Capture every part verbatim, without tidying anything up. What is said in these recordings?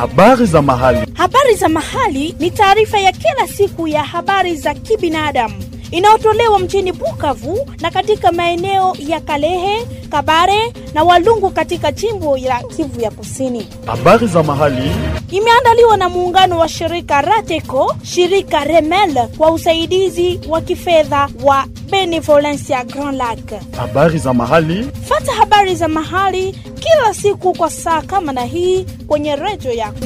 Habari za mahali. Habari za mahali ni taarifa ya kila siku ya habari za kibinadamu inayotolewa mjini Bukavu na katika maeneo ya Kalehe, Kabare na Walungu katika jimbo la Kivu ya Kusini. Habari za mahali imeandaliwa na muungano wa shirika Rateco, shirika Remel kwa usaidizi wa kifedha wa Benevolencia Grand Lac. Habari za mahali. Fata habari za mahali kila siku kwa saa kama na hii kwenye redio yako.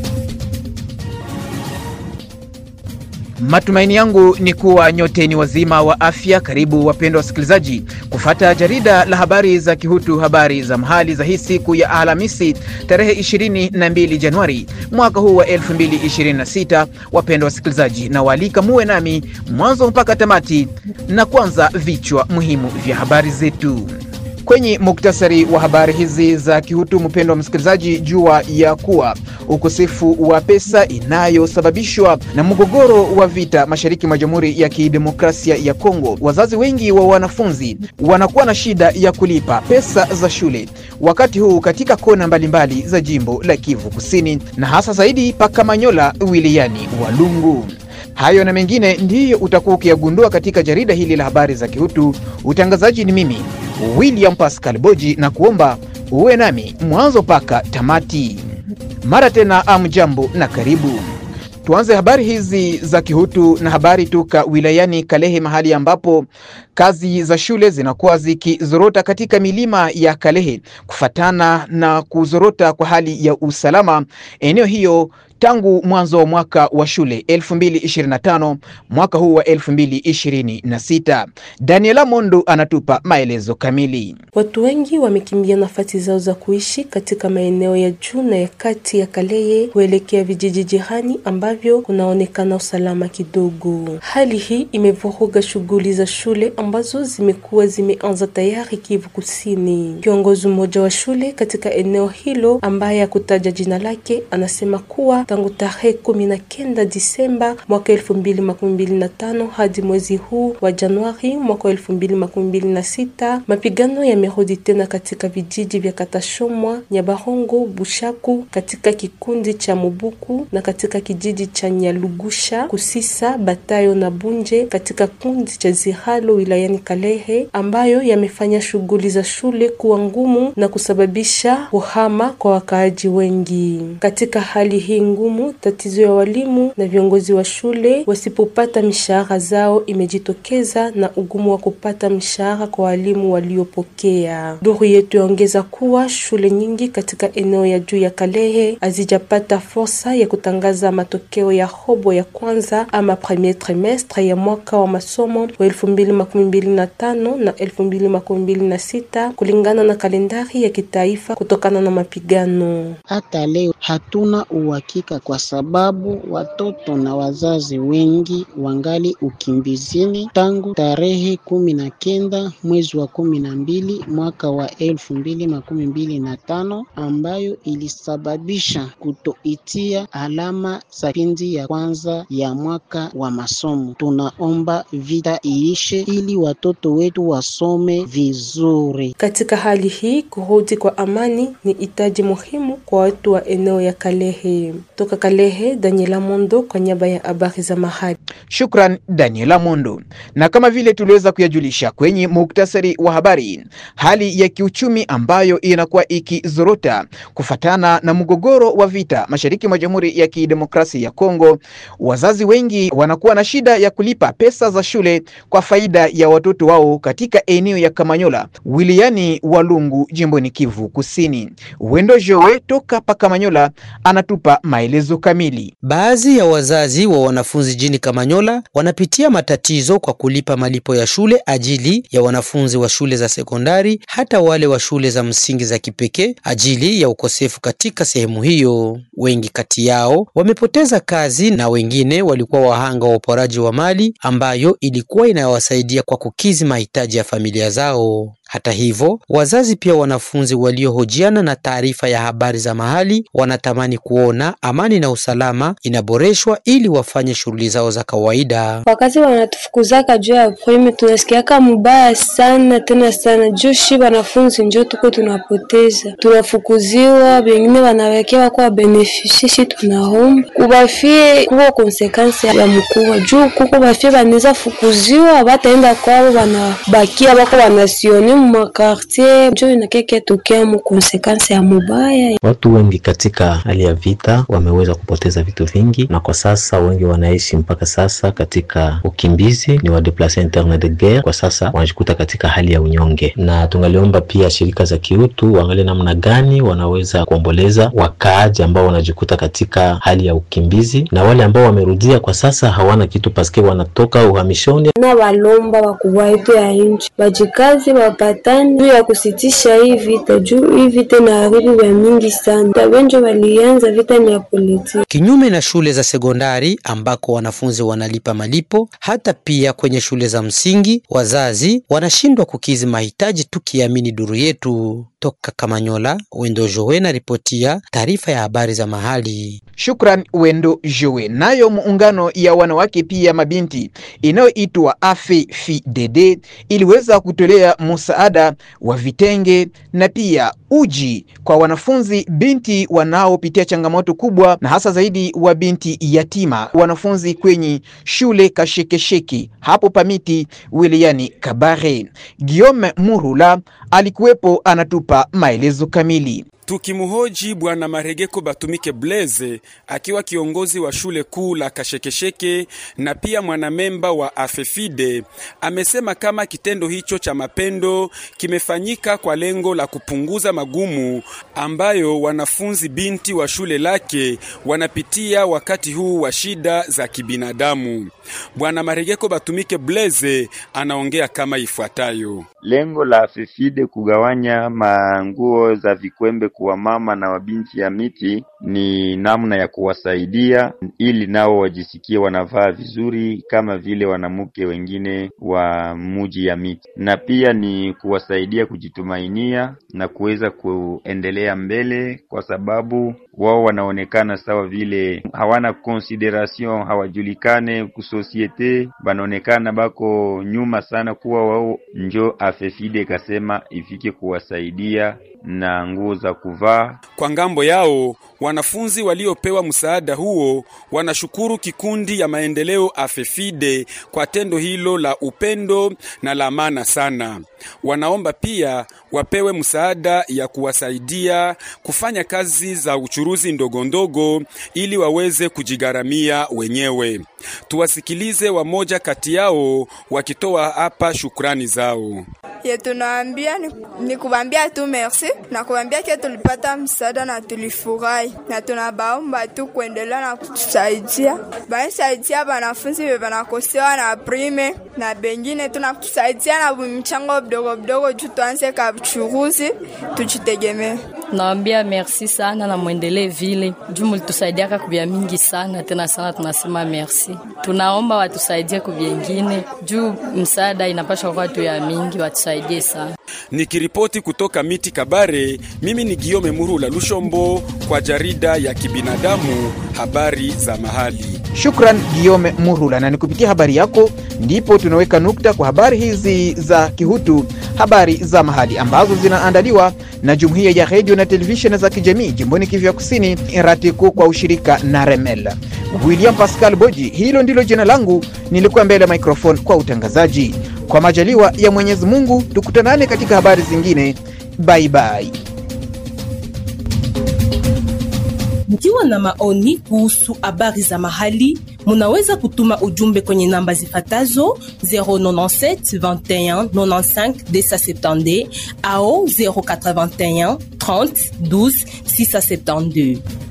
Matumaini yangu ni kuwa nyote ni wazima wa afya. Karibu wapendwa wasikilizaji kufata jarida la habari za Kihutu, habari za mahali za hii siku ya Alhamisi tarehe ishirini na mbili Januari mwaka huu wa elfu mbili ishirini na sita. Wapendwa wasikilizaji, na walika muwe nami mwanzo mpaka tamati, na kwanza vichwa muhimu vya habari zetu. Kwenye muktasari wa habari hizi za Kihutu, mpendwa msikilizaji, jua ya kuwa ukosefu wa pesa inayosababishwa na mgogoro wa vita mashariki mwa Jamhuri ya Kidemokrasia ya Kongo. Wazazi wengi wa wanafunzi wanakuwa na shida ya kulipa pesa za shule wakati huu katika kona mbalimbali mbali za jimbo la Kivu Kusini, na hasa zaidi Pakamanyola wilayani Walungu. Hayo na mengine ndiyo utakuwa ukiyagundua katika jarida hili la habari za Kihutu. Utangazaji ni mimi William Pascal Boji, na kuomba uwe nami mwanzo paka tamati. Mara tena amjambo na karibu. Tuanze habari hizi za Kihutu na habari tuka wilayani Kalehe, mahali ambapo kazi za shule zinakuwa zikizorota katika milima ya Kalehe kufatana na kuzorota kwa hali ya usalama eneo hiyo tangu mwanzo wa mwaka wa shule elfu mbili ishirini na tano mwaka huu wa elfu mbili ishirini na sita. Daniela Mondo anatupa maelezo kamili. Watu wengi wamekimbia nafasi zao za kuishi katika maeneo ya juu na ya kati ya Kalehe kuelekea vijiji jirani ambavyo kunaonekana usalama kidogo. Hali hii imevuruga shughuli za shule ambazo zimekuwa zimeanza tayari Kivu Kusini. Kiongozi mmoja wa shule katika eneo hilo ambaye hakutaja jina lake anasema kuwa tangu tarehe kumi na kenda Disemba mwaka elfu mbili makumi mbili na tano hadi mwezi huu wa Januari mwaka elfu mbili makumi mbili na sita, mapigano yamerudi tena katika vijiji vya Katashomwa, Nyabarongo, Bushaku, katika kikundi cha Mubuku na katika kijiji cha Nyalugusha, Kusisa, Batayo na Bunje katika kundi cha Zihalo wilayani Kalehe, ambayo yamefanya shughuli za shule kuwa ngumu na kusababisha kuhama kwa wakaaji wengi. Katika hali hii ngumu, tatizo ya walimu na viongozi wa shule wasipopata mishahara zao imejitokeza na ugumu wa kupata mishahara kwa walimu waliopokea. Duru yetu yaongeza kuwa shule nyingi katika eneo ya juu ya Kalehe hazijapata fursa ya kutangaza matokeo ya robo ya kwanza ama premier trimestre ya mwaka wa masomo wa elfu mbili makumi mbili na tano na elfu mbili makumi mbili na sita kulingana na kalendari ya kitaifa kutokana na mapigano. Hata leo hatuna uhakika kwa sababu watoto na wazazi wengi wangali ukimbizini tangu tarehe kumi na kenda mwezi wa kumi na mbili mwaka wa elfu mbili makumi mbili na tano, ambayo ilisababisha kutoitia alama za pindi ya kwanza ya mwaka wa masomo. Tunaomba vita iishe ili watoto wetu wasome vizuri. Katika hali hii, kurudi kwa amani ni hitaji muhimu kwa watu wa eneo ya Kalehe. Toka Kalehe, Daniela Mondo kwa niaba ya habari za mahali. Shukran Daniela Mondo. Na kama vile tuliweza kuyajulisha kwenye muktasari wa habari, hali ya kiuchumi ambayo inakuwa ikizorota kufatana na mgogoro wa vita mashariki mwa Jamhuri ya Kidemokrasia ya Kongo, wazazi wengi wanakuwa na shida ya kulipa pesa za shule kwa faida ya watoto wao katika eneo ya Kamanyola wilayani Walungu jimboni Kivu Kusini. Wendo Joe toka Pakamanyola anatupa maelezo kamili. Baadhi ya wazazi wa wanafunzi jini Kamanyola wanapitia matatizo kwa kulipa malipo ya shule ajili ya wanafunzi wa shule za sekondari hata wale wa shule za msingi za kipekee ajili ya ukosefu katika sehemu hiyo. Wengi kati yao wamepoteza kazi na wengine walikuwa wahanga wa uporaji wa mali ambayo ilikuwa inawasaidia kwa kukizi mahitaji ya familia zao. Hata hivyo, wazazi pia wanafunzi waliohojiana na taarifa ya habari za mahali wanatamani kuona amani na usalama inaboreshwa ili wafanye shughuli zao za kawaida. Wakati wanatufukuzaka juu ya prime tunasikiaka mbaya sana tena sana. Juu shi wanafunzi njoo tuko tunapoteza. Tunafukuziwa, wengine wanawekewa kwa benefishi, tunaomba kubafie kuwa konsekansi ya mkubwa. Juu kuko bafie banaweza fukuziwa, bataenda kwao wanabakia bako wanasioni mu makartier. Njoo inakeke tokea mu konsekansi ya mubaya. Watu wengi katika hali ya vita wameweza kupoteza vitu vingi, na kwa sasa wengi wanaishi mpaka sasa katika ukimbizi, ni wa déplacés internes de guerre. Kwa sasa wanajikuta katika hali ya unyonge, na tungaliomba pia shirika za kiutu waangalie namna gani wanaweza kuomboleza wakaaji ambao wanajikuta katika hali ya ukimbizi, na wale ambao wamerudia kwa sasa hawana kitu paske wanatoka uhamishoni. Na walomba wakubwa wetu ya nchi bajikazi wapatani juu ya kusitisha hii vita, juu hii vita na haribu ya mingi sana. Tabenjo walianza vita ni ya politiki. Kinyume na shule za sekondari ambako wanafunzi wanalipa malipo, hata pia kwenye shule za msingi wazazi wanashindwa kukizi mahitaji, tukiamini duru yetu. Toka Kamanyola, Wendo Jowe na ripotia taarifa ya habari za mahali. Shukran Wendo Jowe. Nayo muungano ya wanawake pia mabinti inayoitwa A F E F I D D iliweza kutolea msaada wa vitenge na pia uji kwa wanafunzi binti wanaopitia changamoto kubwa, na hasa zaidi wa binti yatima, wanafunzi kwenye shule Kashekesheki hapo Pamiti wilayani Kabare. Guillaume Murula alikuwepo, anatupa maelezo kamili. Tukimuhoji Bwana Maregeko Batumike Blaise akiwa kiongozi wa shule kuu la Kashekesheke na pia mwanamemba wa A F E F I D E, amesema kama kitendo hicho cha mapendo kimefanyika kwa lengo la kupunguza magumu ambayo wanafunzi binti wa shule lake wanapitia wakati huu wa shida za kibinadamu. Bwana Maregeko Batumike Blaise anaongea kama ifuatayo. Lengo la A F E F I D E kugawanya manguo za vikwembe kwa mama na wabinti ya miti ni namna ya kuwasaidia ili nao wajisikie wanavaa vizuri kama vile wanamuke wengine wa muji ya miti, na pia ni kuwasaidia kujitumainia na kuweza kuendelea mbele, kwa sababu wao wanaonekana sawa vile hawana consideration, hawajulikane ku societe, banaonekana bako nyuma sana, kuwa wao njo A F E F I D E kasema ifike kuwasaidia na nguo za kuvaa. Kwa ngambo yao, wanafunzi waliopewa msaada huo wanashukuru kikundi ya maendeleo A F E F I D E kwa tendo hilo la upendo na la maana sana. Wanaomba pia wapewe msaada ya kuwasaidia kufanya kazi za uchuruzi ndogo ndogo ili waweze kujigaramia wenyewe. Tuwasikilize wamoja kati yao wakitoa hapa shukrani zao. Ye tunaambia ni, ni kubambia tu merci na kubambia ke tulipata msaada na tulifurahi, na tunabaomba tu kuendelea na kutusaidia. Baisaidia wanafunzi wanakosewa na prime na bengine tunakusaidia na mchango mdogo mdogo juu tuanze kabuchuruzi tujitegemee. Naambia merci sana na muendelee vile juu mlitusaidia kwa kubia mingi sana, tena sana tunasema merci. Tunaomba watusaidie kwa vingine juu msaada inapaswa kwa watu ya mingi, watusaidie sana. Nikiripoti kutoka Miti Kabare, mimi ni Guillaume Murula Lushombo kwa jarida ya kibinadamu habari za mahali. Shukran Guillaume Murula, na nikupitia habari yako ndipo tunaweka nukta kwa habari hizi za kihutu, habari za mahali ambazo zinaandaliwa na Jumuiya ya Radio na Television za kijamii jimboni Kivu ya Kusini, Ratiko kwa ushirika na Remel. William Pascal Boji, hilo ndilo jina langu, nilikuwa mbele ya microphone kwa utangazaji. Kwa majaliwa ya Mwenyezi Mungu, tukutanane katika habari zingine. Bye bye. Mkiwa na maoni kuhusu habari za mahali, munaweza kutuma ujumbe kwenye namba zifatazo zero nine sept vingt et un quatre-vingt-quinze deux cent soixante-dix au zero huit un trente douze six cent soixante-douze.